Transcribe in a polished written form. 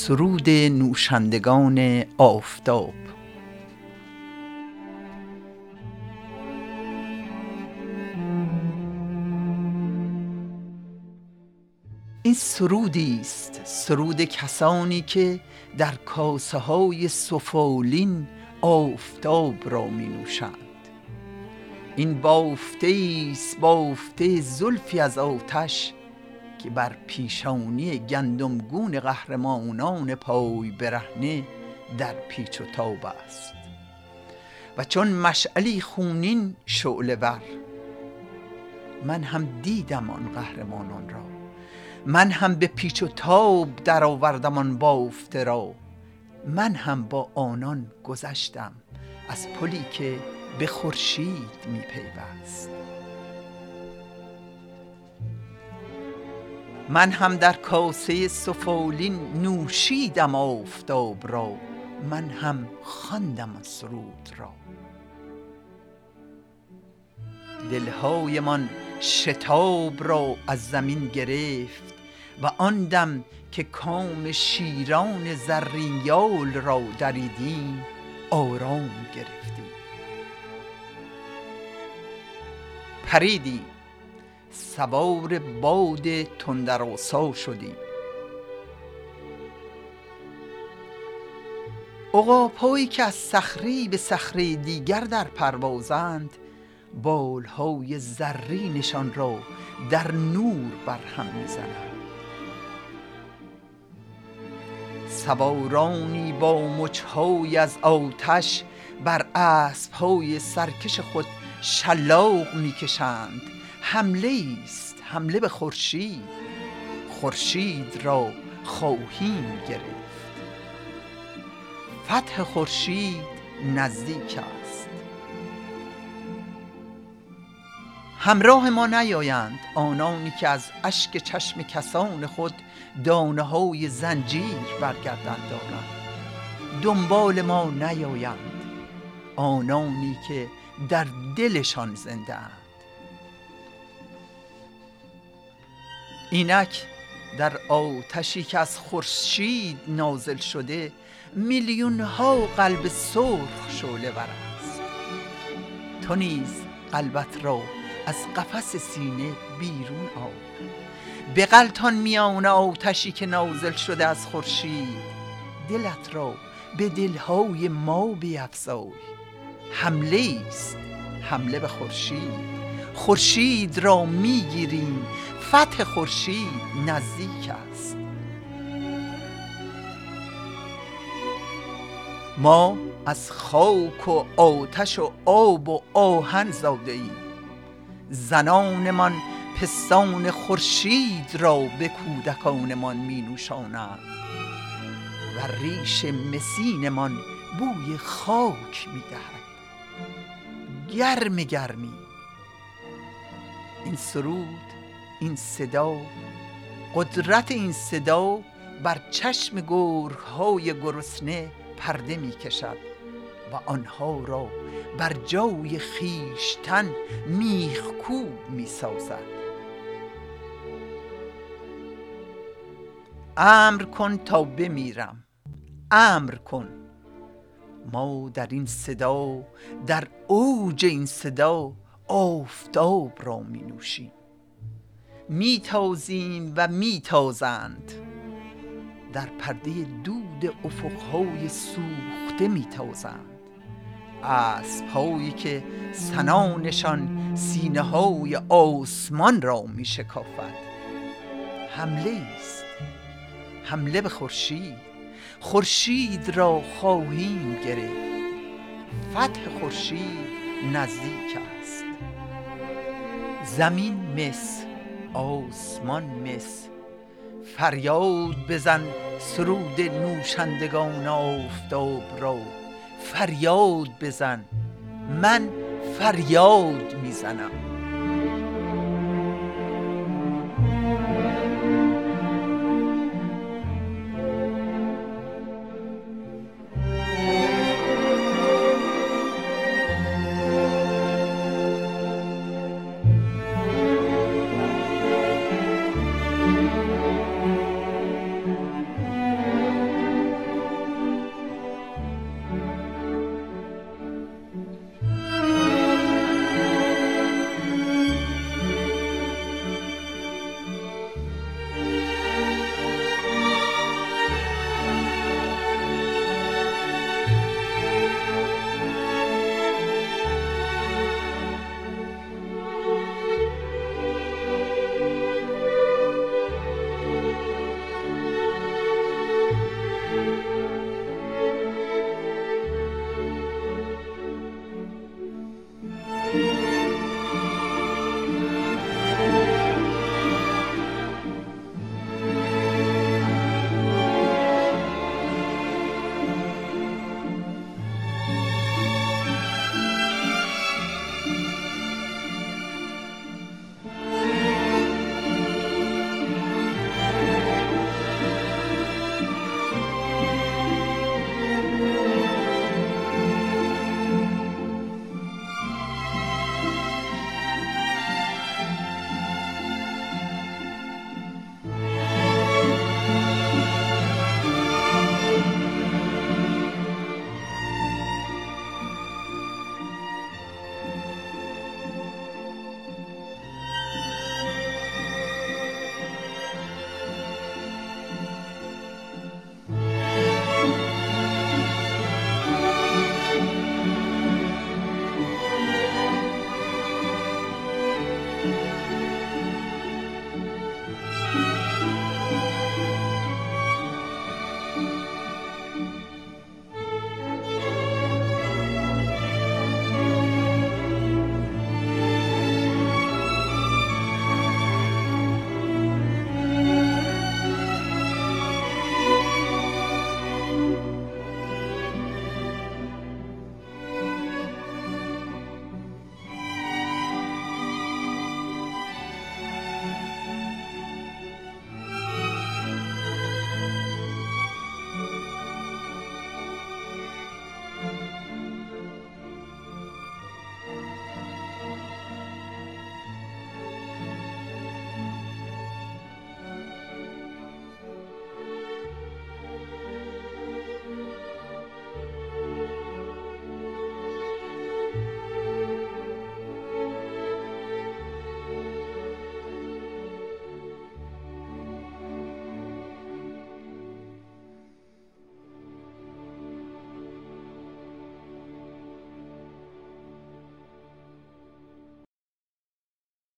سرود نوشندگان آفتاب. این سرودی است، سرود کسانی که در کاسه های سفالین آفتاب را می نوشند. این بافته است، بافته زلفی از آتش که بر پیشانی گندمگون قهرمانان پای برهنه در پیچ و تاب است و چون مشعلی خونین شعله ور. من هم دیدم آن قهرمانان را، من هم به پیچ و تاب در آوردم آن بافته را. من هم با آنان گذشتم از پلی که به خورشید می پیوست. من هم در کاسه سفالین نوشیدم آفتاب را، من هم خواندم آن سرود را. دلهایمان شتاب را از زمین گرفت و آن دم که کام شیران زرین یال را دریدیم آرام گرفتیم. پریدیم، سوار باد تندرآسا شدیم. عقاب‌هایی که از صخره‌ای به صخره دیگر در پروازند بالهای زرینشان را در نور برهم می‌زنند. سوارانی با مچ‌های از آتش بر اسب‌های سرکش خود شلاق می‌کشند. حمله است، حمله به خورشید. خورشید را خواهیم گرفت. فتح خورشید نزدیک است. همراه ما نیایند آنانی که از اشک چشم کسان خود دانه‌های زنجیر برگردن دارند. دنبال ما نیایند آنانی که در دلشان زنده اند. اینک در آتشی که از خورشید نازل شده میلیون ها قلب سرخ شعله ور است. تو نیز قلبت را از قفس سینه بیرون آور، بغلتان میان آتشی که نازل شده از خورشید. دلت را به دلهای ما بیفزای. حمله است، حمله به خورشید. خورشید را میگیریم، فتح خورشید نزدیک است. ما از خاک و آتش و آب و آهن زاده ایم. زنانمان پستان خورشید را به کودکانمان می نوشانند و ریش مسینمان بوی خاک می دهد. گرم گرمی. این سرود، این صدا، قدرت این صدا بر چشم گرگ‌های گرسنه پرده می کشد و آنها را بر جای خیشتن میخکوب می سازد. امر کن تا بمیرم، امر کن. ما در این صدا، در اوج این صدا آفتاب را می نوشیم. می تازیم و می تازند. در پرده دود افقهای سوخته می تازند. اسب‌هایی که سنانشان سینه های آسمان را می شکافد. حمله است، حمله به خورشید. خورشید را خواهیم گرفت. فتح خورشید نزدیک است. زمین مس، آسمان مس. فریاد بزن سرود نوشندگان آفتاب را. فریاد بزن، من فریاد میزنم.